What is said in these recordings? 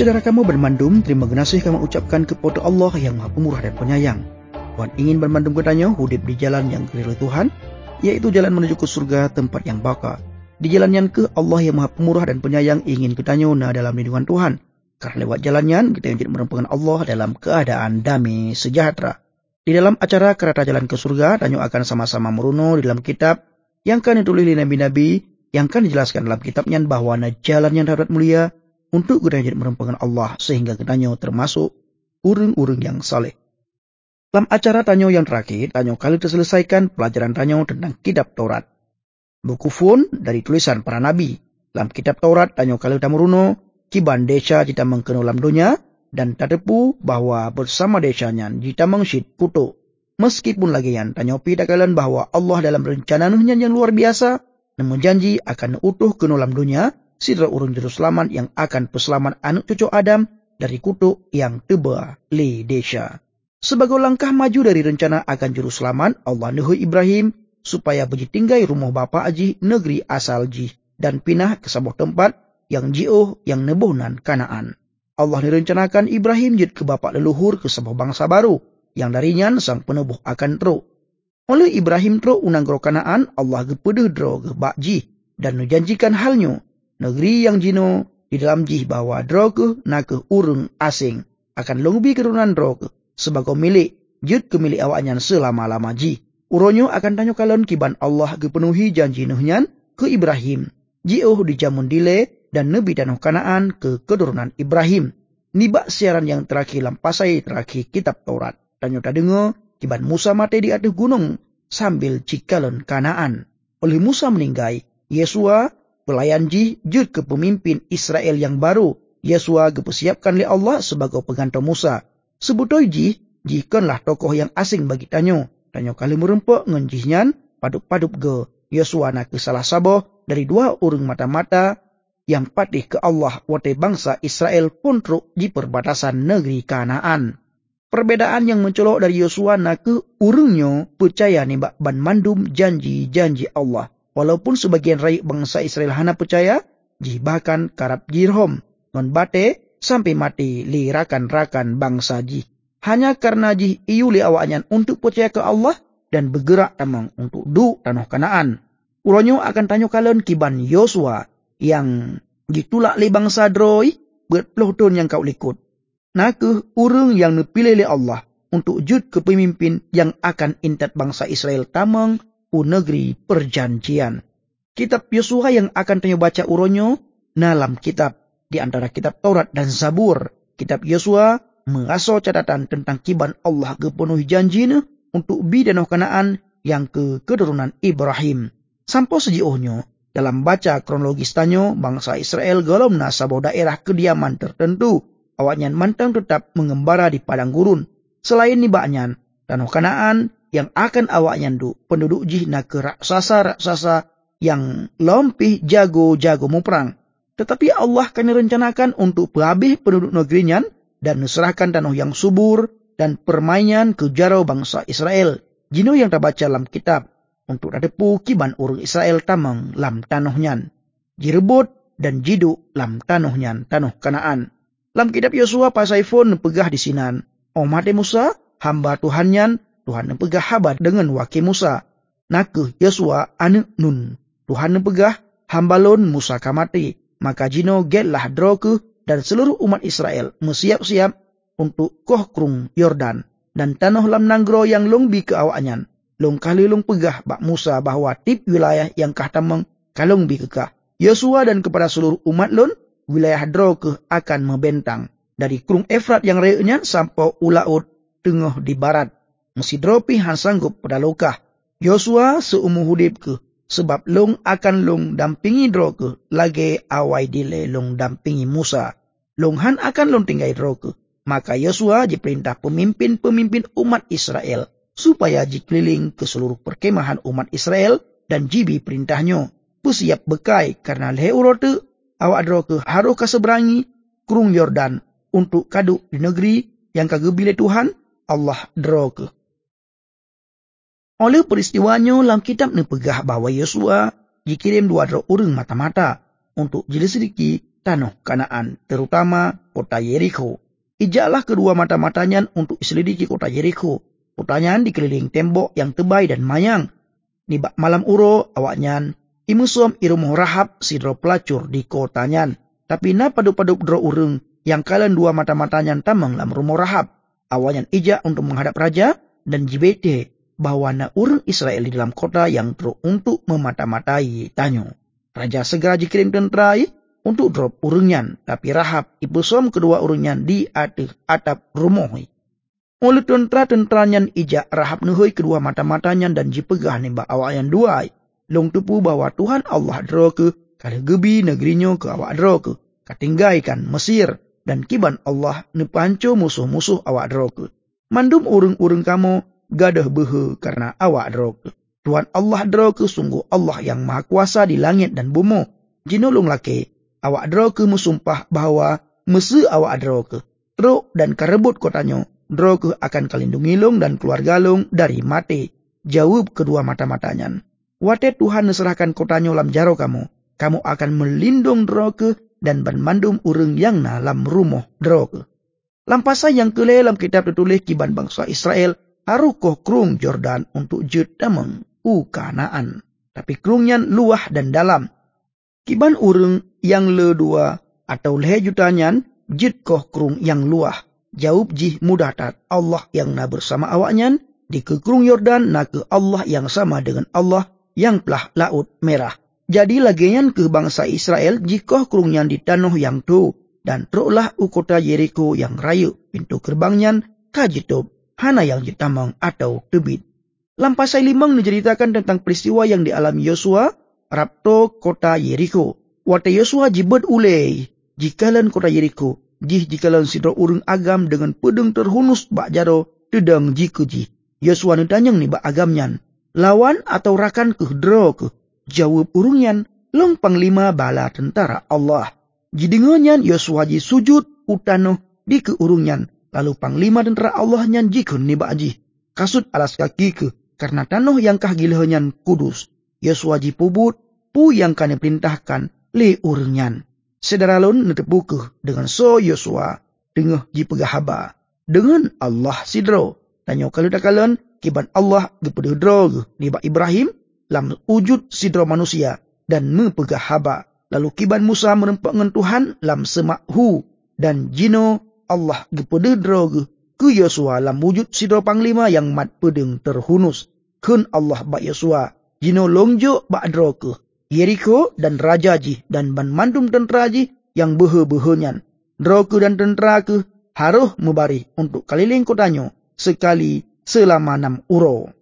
Saudara kamu bermandum, terima kasih kamu ucapkan kepada Allah yang Maha Pemurah dan Penyayang. Tuhan ingin bermandum katanya hidup di jalan yang diridhoi Tuhan, yaitu jalan menuju ke surga, tempat yang baka. Di jalan yang ke Allah yang Maha Pemurah dan Penyayang ingin katanya dalam lindungan Tuhan. Karena lewat jalannya kita ingin merupakan Allah dalam keadaan damai sejahtera. Di dalam acara kereta jalan ke surga, tanyo akan sama-sama meruno di dalam kitab yang akan ditulis oleh nabi-nabi, yang akan dijelaskan dalam kitabnya bahwa jalan yang dapat mulia untuk kita jadi merupakan Allah sehingga kita termasuk urang-urang yang saleh. Dalam acara tanyo yang terakhir, tanyo kali terselesaikan pelajaran tanyo tentang kitab Taurat. Buku fun dari tulisan para nabi. Dalam kitab Taurat tanyo kali tamuruno kiban desa kita mengkenulam dunia dan tadepu bahwa bersama desanya kita mengsyid kutu. Meskipun lagi yang tanyo pidakalan bahwa Allah dalam rencananya yang luar biasa namun janji akan utuh kenulam dunia sidra urun juru selamat yang akan peselamat anak cucu Adam dari kutuk yang teba li desa. Sebagai langkah maju dari rencana akan juru selamat, Allah nuhui Ibrahim supaya bertinggai rumah bapa aji negeri asal ji dan pinah ke sebuah tempat yang jauh yang nebuhnan Kanaan. Allah direncanakan Ibrahim jid ke bapa leluhur ke sebuah bangsa baru yang darinya sang penebuh akan teruk. Oleh Ibrahim teruk unanggro Kanaan, Allah gepedeh dro ke bak ji dan nujanjikan halnya negeri yang jino di dalam jih bahwa droge nak urung asing akan lebih kerunan droge sebagai milik jut ke milik awaknya selama-lama jih. Uronyo akan tanyo kalon kiban Allah gepenuhi janji nuhnya ke Ibrahim. Jioh di jamun dile dan nebi tanah Kanaan ke keturunan Ibrahim. Nibak siaran yang terakhir lampasai terakhir kitab Taurat. Tanyo tadengo kiban Musa mati di atas gunung sambil cikalon Kanaan. Oleh Musa meninggai, Yesua pelayan jud ke pemimpin Israel yang baru. Yesua dipersiapkan oleh Allah sebagai pengganti Musa. Sebutoi jikanlah tokoh yang asing bagi tanyo. Tanyo kali merempok ngenjihnya padup-padup ge. Yesua nak salah saboh dari dua urang mata-mata yang patih ke Allah wate bangsa Israel pun truk di perbatasan negeri Kanaan. Perbedaan yang mencolok dari Yesua nak urangnya percaya nembak ban mandum janji-janji Allah. Walaupun sebagian rakyat bangsa Israel hana percaya, jih bahkan karap jirhom, non bate sampai mati li rakan-rakan bangsa jih. Hanya karena jih iu li awaknya untuk percaya ke Allah dan bergerak tamang untuk tanah Kanaan. Uronyo akan tanyo kalon kiban Yosua yang ditulak li bangsa droi berpuluh tahun yang kau likut. Nakuh urang yang dipilih li Allah untuk jud kepemimpin yang akan intat bangsa Israel tamang negeri perjanjian. Kitab Yosua yang akan tanyo baca uronyo dalam kitab di antara kitab Taurat dan Zabur. Kitab Yosua mengaso catatan tentang kiban Allah gepenuhi janjina untuk bidanah Kanaan yang ke keturunan Ibrahim. Sampai sejauhnya dalam baca kronologis tanyo bangsa Israel golom nasabah daerah kediaman tertentu. Awaknya mantang tetap mengembara di padang gurun. Selain nibaknya tanah Kanaan yang akan awaknya penduduk jih nak ke raksasa-raksasa yang lompih jago-jago muperang. Tetapi Allah akan direncanakan untuk habis penduduk negerinya dan diserahkan tanah yang subur dan permainan ke jarau bangsa Israel. Jino yang terbaca dalam kitab untuk dadepu kiban urang Israel tamang lam tanahnya. Jirebut dan jidu lam tanahnya, tanah Kanaan. Dalam kitab Yosua pasaifon pegah di sinan. Omate Musa, hamba Tuhannya, Tuhan pegah habat dengan wakil Musa. Nakuh Yosua anak Nun. Tuhan pegah hambalon Musa kamati. Maka jino getlah droke dan seluruh umat Israel bersiap-siap untuk koh krung Yordan. Dan tanah lam nanggro yang longbi ke awaknya. Long kali long pegah bak Musa bahwa tip wilayah yang kah tamang kalong bi kekah. Yosua dan kepada seluruh umat lon wilayah droke akan membentang. Dari krung Efrat yang reuknya sampai ulaut tengah di barat. Mesti dropi han sanggup pada lokah. Yosua seumur hudip ke. Sebab long akan long dampingi droke. Lagi awai dile long dampingi Musa. Long han akan long tinggai droke. Maka Yosua diperintah pemimpin-pemimpin umat Israel. Supaya dikeliling ke seluruh perkemahan umat Israel. Dan jibi perintahnya. Bersiap bekai karena lehe urote. Awak droke harus kaseberangi krung Yordan. Untuk kaduk di negeri yang kagebile Tuhan. Allah droke. Oleh peristiwanya dalam kitab ni pegah bahawa Yosua dikirim dua orang mata-mata untuk jeliseliki tanah Kanaan, terutama kota Yeriko. Ijaklah kedua mata-matanya untuk selidiki kota Yeriko. Kotanya dikeliling tembok yang tebal dan mayang. Nibak malam uro awaknya imusom irumoh Rahab sidro pelacur di kotanya. Tapi na paduk-paduk dro urung yang kalian dua mata-matanya tamang lam rumah Rahab. Awaknya ijak untuk menghadap raja dan jibete bahwa na urung Israel di dalam kota yang dro untuk memata-matai tanyo. Raja segera dikirim tentera untuk drop urungnya, tapi Rahab ipusom kedua urungnya di atap rumah. Oleh tentera-tenteranya ijak Rahab nuhoi kedua mata-matanya dan jipegah nembak awaknya dua. Long tupu bahwa Tuhan Allah dro ke kala gebi negerinya ke awak dro ke katinggaikan Mesir dan kiban Allah nepanco musuh-musuh awak dro ke. Mandum urung-urung kamu gadah behe karena awak dro ke. Tuhan Allah dro ke sungguh Allah yang maha kuasa di langit dan bumi. Jinulung laki awak dro ke musumpah bahwa mese awak dro ke truk dan karebut kotanya dro ke akan kalindungilung dan keluargalung dari mati. Jawab kedua mata-matanya. Wate Tuhan neserahkan kotanya lam jaro kamu akan melindung dro ke dan bandum urung yang na lam rumah dro ke. Lampasa yang kele lam kitab tertulis kiban bangsa Israel harukoh krung Jordan untuk jut dameng Kanaan. Tapi krungnya luah dan dalam. Kiban urung yang le dua atau lehe jutanyan jit koh krung yang luah. Jawab jih mudah tat Allah yang na bersama awaknya di ke krung Yordan na ke Allah yang sama dengan Allah yang pelah laut merah. Jadi lagian ke bangsa Israel jikoh krungnya di tanah yang tu dan teruklah kota Yeriko yang rayu pintu gerbangnya kajitub hana yang jitamang atau tebit. Lampasai limang menceritakan tentang peristiwa yang dialami Yosua rapto kota Yeriko. Wate Yosua jibet ulei jikalan kota Yeriko jikalan sidro urung agam dengan pedeng terhunus bak jaro dedang jikuji. Yosua nutanyang ni bak agamnyan lawan atau rakan ke dro ke. Jawab urungyan long panglima bala tentara Allah. Jidenganyan Yosua ji sujud utanoh di ke urungyan. Lalu panglima tentara Allah nyan jikun ni bak ji kasut alas kaki ke karena tanah yang kah gilehanyan kudus. Yosua ji pubut pu yang kane perintahkan le urungyan. Sedaralun netepukuh dengan so Yosua dengah ji pegahaba dengan Allah sidro. Tanyo kaludakalan kiban Allah gepede dro ni bak Ibrahim lam wujud sidro manusia dan mepegahaba. Lalu kiban Musa merempak ngan Tuhan lam semak hu dan jino Allah gepede dro ke Yosua lam wujud sidro panglima yang mat pedeng terhunus. Kun Allah bak Yosua jino longjo bak dro ke Yeriko dan raja ji dan ban mandum tentera ji yang behe-behenyan. Dro ke dan tentera ke haruh mubari untuk keliling kotanyo sekali selama 6 uro.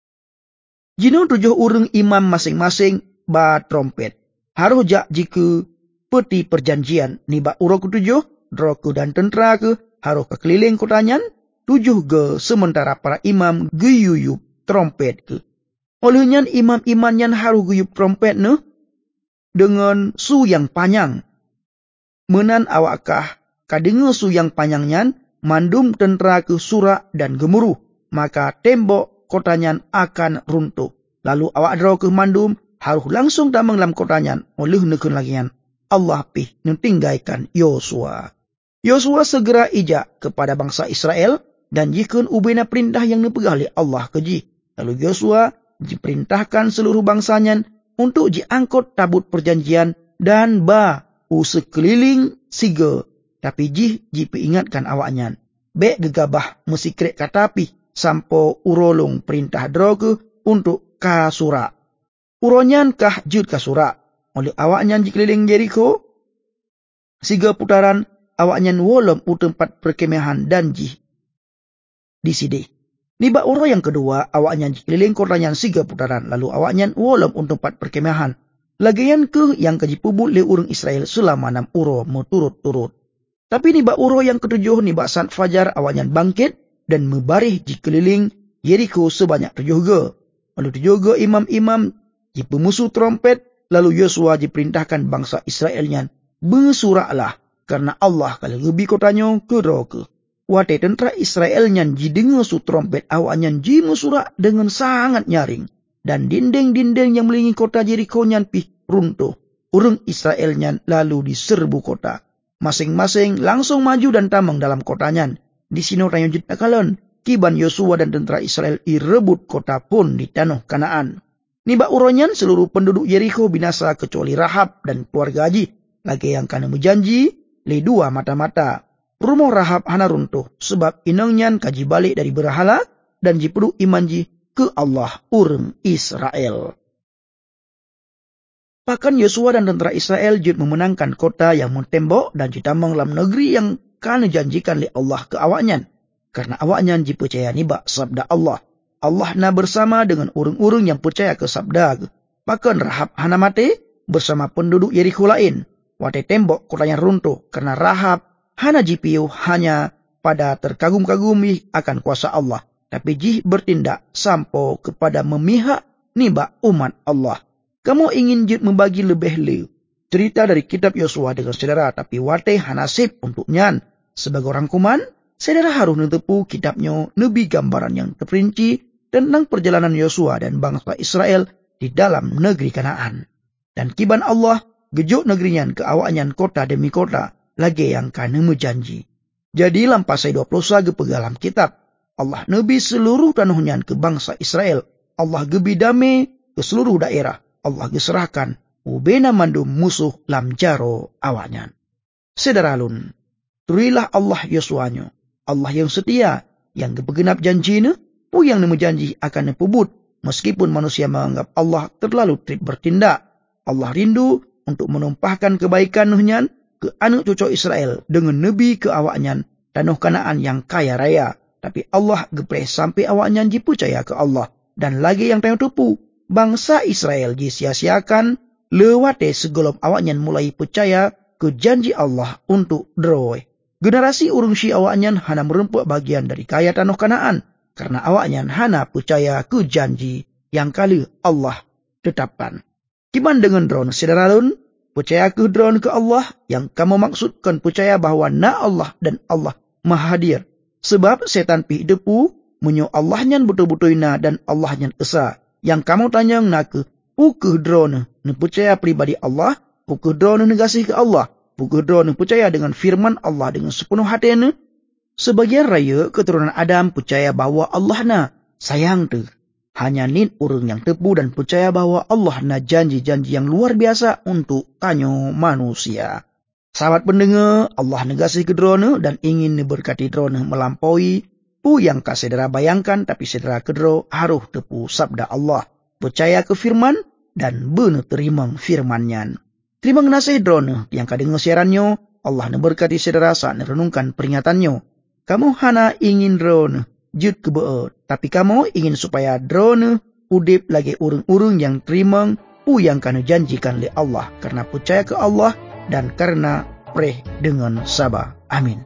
Jino 7 urung imam masing-masing ba trompet. Haruh jak jika peti perjanjian ni ba uro ke-7 dro ke dan tentera ke haruh ke keliling kotanyan 7 ge sementara para imam geyuyup trompet ke. Olehnya imam-imanyan haruh guyup trompet ne dengan su yang panjang. Menan awakkah kadenga su yang panjangnya mandum tentera ke surak dan gemuruh, maka tembok kotanya akan runtuh. Lalu awak dro ke mandum haruh langsung damang dalam kotanya oleh nekun lagian Allah pih nentinggaikan Yosua. Yosua segera ijak kepada bangsa Israel dan jikun ubena perintah yang dipegang oleh Allah keji. Lalu Yosua diperintahkan seluruh bangsanya untuk diangkut tabut perjanjian dan ba sekeliling siga. Tapi ji peingatkan awaknya. Bek gegabah mesikrek katapi sampo urolung perintah droge untuk kasura. Uronyan kah jud kasura. Oleh awaknya dikeliling Jericho 3 putaran awaknya wolom tempat perkemahan dan ji di sini. Niba uro yang kedua awaknya dikeliling kotanya 3 putaran lalu awaknya wolom tempat perkemahan. Lagian ke yang kaji pubut le urang Israel selama 6 uro berturut-turut. Tapi niba uro yang ketujuh niba saat fajar awaknya bangkit dan membarih dikeliling Jericho sebanyak 7 ge. Lalu 7 ge imam-imam di pemusuh trompet. Lalu Yosua diperintahkan bangsa Israelnya bersuraklah karena Allah kalau lebih kotanya ke roke. Wate tentera Israelnya didengar su trompet awaknya ji musurak dengan sangat nyaring dan dinding-dinding yang melilingi kota Jericho nyan pih runtuh. urang Israelnya lalu diserbu kota. Masing-masing langsung maju dan tamang dalam kotanya. Di sini tanya jid nakalon, kiban Yosua dan tentara Israel irebut kota pun di tanah Kanaan. Niba uronyan seluruh penduduk Yeriko binasa kecuali Rahab dan keluarga Haji. Lagi yang kana berjanji, le dua mata-mata. Rumah Rahab hana runtuh sebab inangnya kaji balik dari berhala dan jipedu imanji ke Allah urang Israel. Bahkan Yosua dan tentara Israel jid memenangkan kota yang mentembok dan ditambang dalam negeri yang kana janjikan oleh Allah ke awaknya. Karena awaknya dipercaya niba sabda Allah. Allah na bersama dengan urang-urang yang percaya ke sabda. Bahkan Rahab hana mati bersama penduduk Yeriko lain. Wate tembok kotanya runtuh karena Rahab hana jipiu hanya pada terkagum-kagumi akan kuasa Allah. Tapi jih bertindak sampai kepada memihak niba umat Allah. Kamu ingin jid membagi lebih cerita dari kitab Yosua dengan saudara, tapi wate hanasib untuknya. Sebagai orang kuman, saudara harus netepu kitabnya lebih gambaran yang terperinci tentang perjalanan Yosua dan bangsa Israel di dalam negeri Kanaan. Dan kiban Allah gejuk negerinya ke awaknya kota demi kota, lagi yang kana menjanji. Jadi lampasai 20 sage pegalam kitab. Allah nebi seluruh tanahnya ke bangsa Israel. Allah gebi damai ke seluruh daerah. Allah geserahkan ubena mandum musuh lam jaro awaknya. Sederalun, turilah Allah Yosuanyo, Allah yang setia, yang kebegenap janjina, pu yang nemu janji akan nepubut, meskipun manusia menganggap Allah terlalu trik bertindak. Allah rindu untuk menumpahkan kebaikan nuhnya ke anak cucu Israel dengan nebi ke awaknya tanah Kanaan yang kaya raya. Tapi Allah gepres sampai awaknya dipercaya ke Allah. Dan lagi yang tayang tupu, bangsa Israel disia-siakan lewate segolom awaknya mulai percaya ke janji Allah untuk droy. Generasi urung si awaknya hana merempuk bagian dari kaya tanah Kanaan karena awaknya hana percaya ke janji yang kali Allah tetapkan. Kiman dengan drone sederalun, percaya ke drone ke Allah yang kamu maksudkan percaya bahawa na Allah dan Allah maha hadir. Sebab setan pi depu menyo Allahnya betul-betul ina dan Allahnya esa. Yang kamu tanya nak pukeh drone ne percaya pribadi Allah, pukeh drone ne kasih ke Allah, pukeh drone percaya dengan firman Allah dengan sepenuh hati ne. Sebagian raya keturunan Adam percaya bahawa Allah na sayang tu. Hanya nin urang yang tepu dan percaya bahawa Allah na janji-janji yang luar biasa untuk tanyo manusia. Sahabat pendengar, Allah negasih ke drone dan ingin berkati drone melampaui pu yang kak saudara bayangkan, tapi saudara kedro harus tepu sabda Allah, percaya ke firman dan benar terima firmannya. Terima kasih drone yang kak dengar siarannya, Allah berkati saudara saat merenungkan peringatannya. Kamu hana ingin drone jud kebeut, tapi kamu ingin supaya drone udip lagi urung-urung yang terima pu yang kanu janjikan oleh Allah, karena percaya ke Allah dan karena preh dengan sabar. Amin.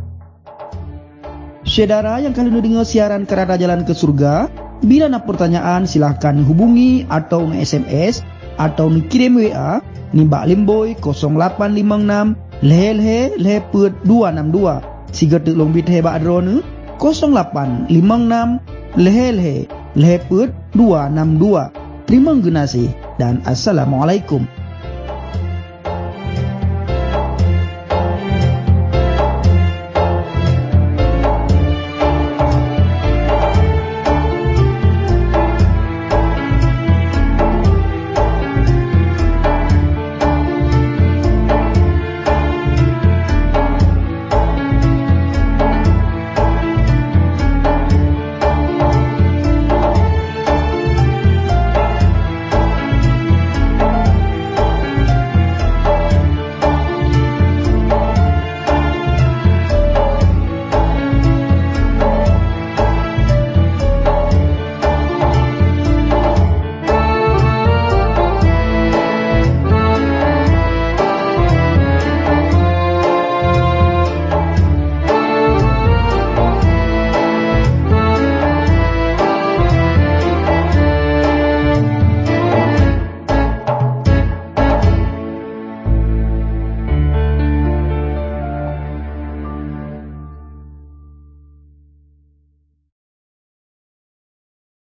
Saudara yang kalian dengar siaran Kereta Jalan ke Surga, bila nak pertanyaan silahkan hubungi atau nge-SMS atau kirim WA ni Mbak Limboy 0856 lehe 262. Siga tek long bit heba drone 0856 lehe 262. Terima kasih dan assalamualaikum.